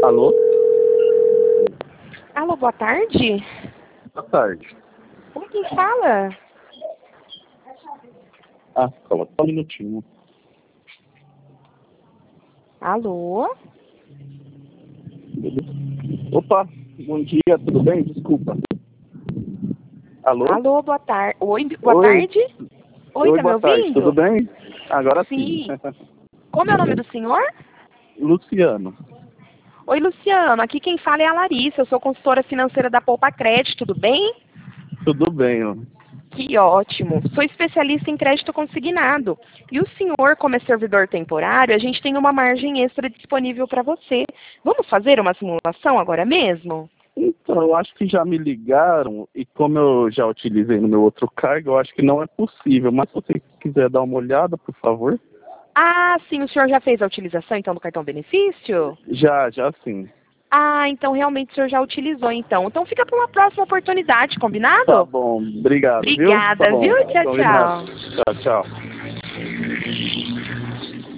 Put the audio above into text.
Alô? Alô, boa tarde. Boa tarde. Oi, quem fala? Coloca só um minutinho. Alô? Opa, bom dia, tudo bem? Desculpa. Alô? Alô, boa tarde. Oi, boa Oi. tarde. Oi, tá me Boa tarde, ouvindo? tudo bem? Agora sim. Sim. Como é o nome do senhor? Luciano. Oi, Luciano. Aqui quem fala é a Larissa. Eu sou consultora financeira da Poupa Crédito, tudo bem? Tudo bem, ó. Que ótimo. Sou especialista em crédito consignado. E o senhor, como é servidor temporário, a gente tem uma margem extra disponível para você. Você fazer uma simulação agora mesmo? Então, eu acho que já me ligaram e como eu já utilizei no meu outro cargo, eu acho que não é possível. Mas se você quiser dar uma olhada, por favor. Ah, sim, o senhor já fez a utilização então do cartão benefício? Já sim. Ah, então realmente o senhor já utilizou então. Então fica para uma próxima oportunidade, Tá combinado? bom, obrigado, viu? Tá Obrigada, bom, viu? Tchau, combinado. tchau. Tchau, tchau.